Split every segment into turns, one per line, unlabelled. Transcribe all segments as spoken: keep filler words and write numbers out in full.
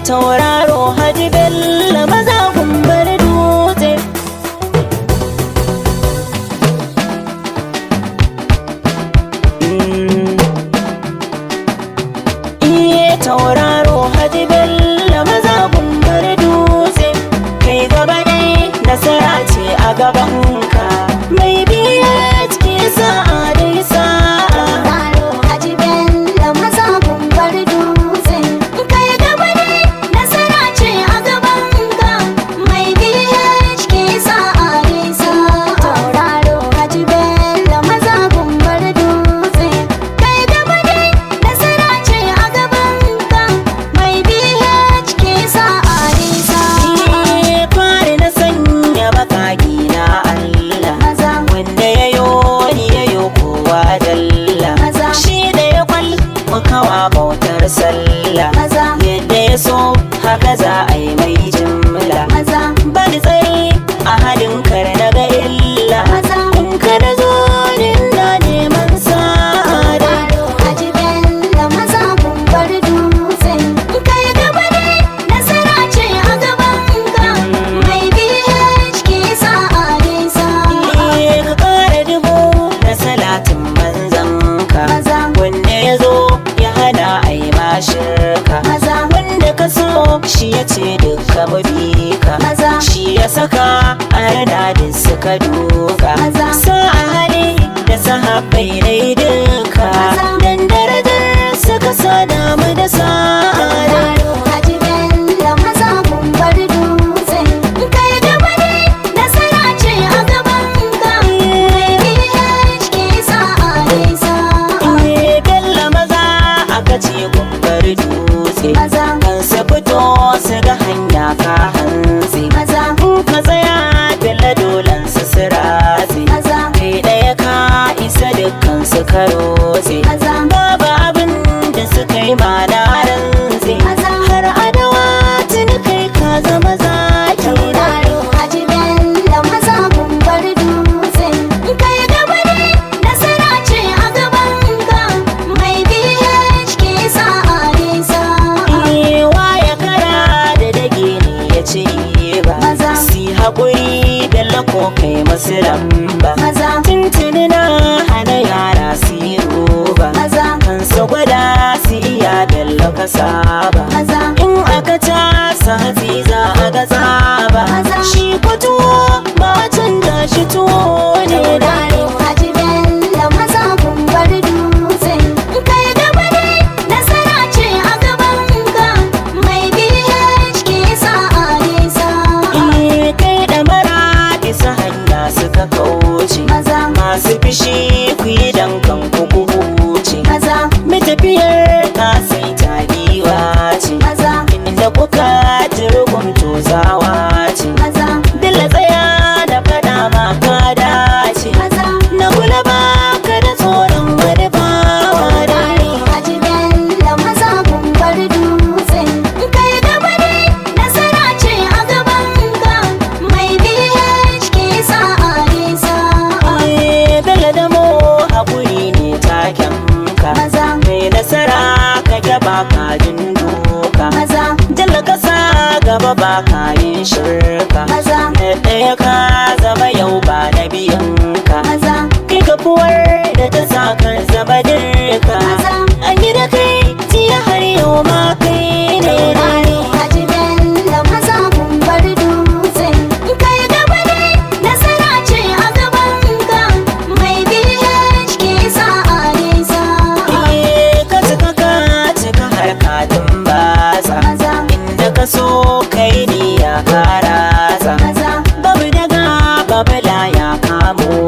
tauraro Haji Bello maza gumbar dutse. Iye tauraro Haji Bello maza gumbar dutse. Kai gaba dai nasara ce a gabanka, mai biya cikin sa'a dai sa'a.
Tauraro Haji Bello maza gumbar dutse. Kai gaba dai nasara ce a gabanka, mai biya cikin sa'a dai sa'a. Tauraro Haji Bello maza gumbar dutse. Kai gaba dai nasara ce a gabanka, mai biya cikin sa'a dai sa'a.
Iye fari na sanya bakaki na Allah,
Maza
wanda ya yo ni ya yo kowa dalla.
Maza.
Shi da ya kwal makawa bautar sallah,
Maza.
yadda ya so haka za a yi mai jimla.
maza
Bani tsayi a halin kar na ga illa,
Maza.
in ka da zo ni na neman sa'ada.
Tauraro Haji Bello maza gumbar dutse. Kai gaba dai nasara ce a gabanka, mai biya cikin sa'a dai sa'a.
Iye ka kara dubu na salatin manzanka,
Maza.
wanda ya zo ya hana a yi mashirka.
Maza.
Wanda ka so shi ya ce duka mabika,
Maza.
shi ya saka a rana da suka duka.
Maza.
Sa'a hali da sahabbai dai duka,
Maza.
dan darajar suka sa damu da sa'ada.
Tauraro Haji Bello maza gumbar dutse. Kai gaba dai nasara ce a gabanka, mai biya cikin sa'a dai sa'a.
Iye Bello maza aka ce gumbar dutse,
Maza.
kan su fito su ga hanya ka hantsi.
Maza
In ka tsaya Bello dolan su siratsi,
Maza.
kai ɗaya ka isa dukkan su karotse.
Maza.
Babu abin da suka yi ma na rantse,
Maza.
har adawa tuni kai ka zama zaki.
Tauraro Haji Bello maza gumbar dutse. Kai gaba dai nasara ce a gabanka, mai biya cikin sa'a dai sa'a.
Iye waya kara da dage ne ya ce ba,
Maza.
si haƙuri Bello ko kai masu lamba.
Maza.
Tuntuni na hana yara su yi roba,
Maza.
kan su gwada su iya Bello ka saba.
Maza.
In aka casa hatsi za a ga tsaba,
Maza.
shi ko tuwo ba a canza shi tuwo ne da.
Tauraro Haji Bello maza gumbar dutse. Kai gaba dai nasara ce a gabanka, mai biya cikin sa'a dai sa'a.
Iye kai da mara isa hanya suka kauce,
Maza.
masu fishi ku yi dankan ku ku huce.
Maza.
Mai tafiyar ka sai ta giwa ce,
Maza.
inda kuka jirgin tozawa ce.
Maza.
Dilla tsaya da fada ma ka dace,
Maza.
na kula ba ka da tsoron wani bawa da.
Tauraro Haji Bello maza gumbar dutse. Kai gaba dai nasara ce a gabanka, mai biya cikin sa'a dai sa'a.
Iye Bello da mo haƙuri ne taken ka,
Maza.
mai nasara ka gaba ka jin doka.
Maza.
Jalla kasa gaba ba ka yin shirka,
Maza.
na ɗaya ka zama yau ba na biyan ka.
Maza.
Kai kafuwar da ta sa ka zama dirka,
Maza.
an yi da kai jiya har yau ma kai ne.
Tauraro Haji Bello maza gumbar dutse. Kai gaba dai nasara ce a gabanka, mai biya cikin sa'a dai sa'a.
Iye ka cika ka cika har ka tumbatsa,
Maza.
inda ka so kai ni ya karasa.
Maza.
Babu daga babu laya ka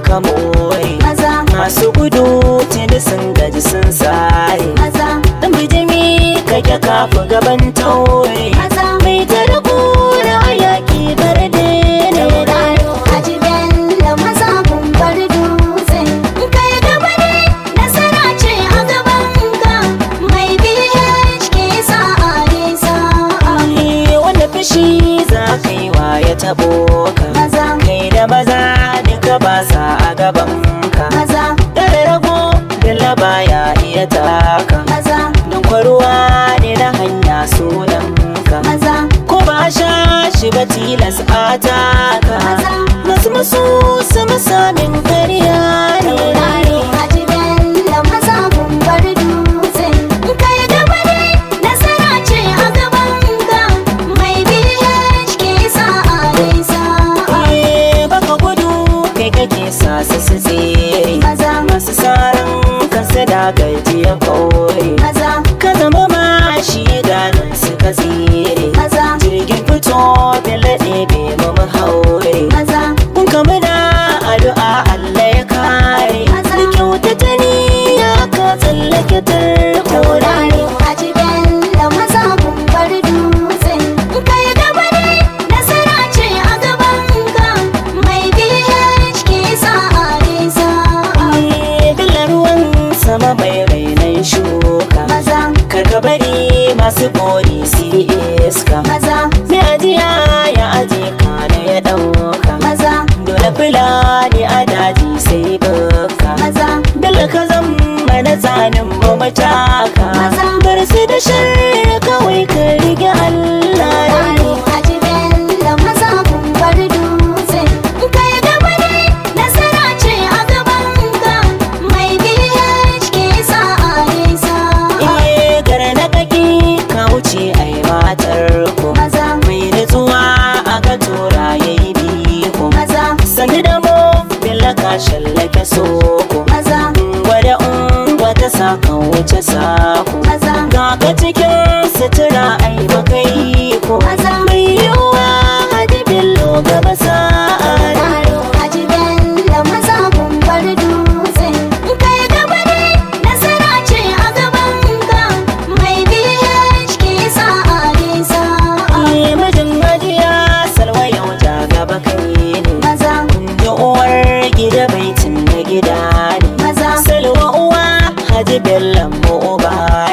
ka more.
maza
Masu gudu tuni sun gaji sun sare.
maza
Dan bijimi kake kafu gaban taure.
maza
Mai tare kura a yaƙi barde ne.
tauraro Haji Bello maza kun bar dutse. In kai gaba ne nasara ce a gabanka. Mai B H K sa'a ne sa'a.
Ai, wanda fushi za ka yi wa ya taɓo ka.
maza
Kai da maza duka ba sa a gaban ka.
maza
Dare rago Bello baya iya taka.
maza
Don kwaruwa ne na hanya sunanka.
maza
Ko ba a sha shi ba tilas a taka.
maza
Masu masu sama samin karya ne.
tauraro Haji Bello maza kun bar dutse. In kai gaba ne nasara ce a gabanka. Mai B H K sa'a ne sa'a.
Eh, baka gudu kai kake sa su su tsere.
maza
Masu saran kansu da gajiya kore.
maza
Ka zama mashi ganin su ka tsere.
maza
Jirgin fito Bello ɗebe mu mu haure.
maza
Kun kamu da addu'a Allah ya kare.
Maza.
Da kyautata niyya ka tsallake tarko.
tauraro Haji Bello maza kun bar dutse. In kai gaba ne nasara ce a gabanka. Mai B H K sa'a ne sa'a.
Eh, Bello ruwan sama mai rainan shuka.
maza
Kar ka bari masu bori su yi iska.
maza
Mai ajiya ya aje kana ya ɗauka.
maza
Dole fulani a daji sai baka.
maza
Bello ka zama na tsanin mamataka.
Maza.
Bar su da sharri kawai ka rige Allah.
tauraro Haji Bello maza kun bar dutse. In kai gaba ne nasara ce a gabanka. Mai B H K sa'a ne sa'a.
Iye gara na kaki ka wuce ai matar ku.
maza
Mai nutsuwa aka tura yayi biko.
maza
Sani da mu Bello ka shallake soko.
maza
Gwada ungwa ta saka wuce sako.
maza
Ga ka cikin sutura ai baka yi ko.
Maza.
Mai yiwuwa Haji Bello gaba sa'a.
tauraro Haji Bello maza kun bar dutse. In kai gaba ne nasara ce a gabanka. Mai B H K sa'a ne sa'a.
Ai, mijin Hajiya Salwa yau ja gaba kai ne.
maza
Da uwar gida baitin na gida ne.
maza
Salwa uwa Haji Bello mu uba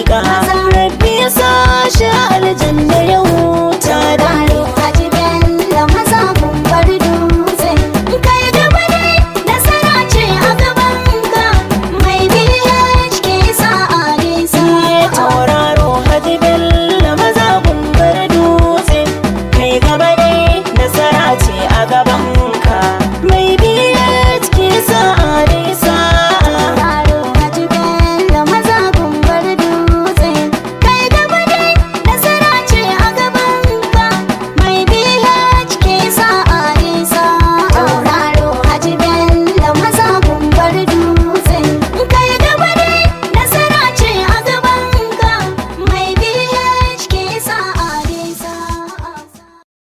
hakika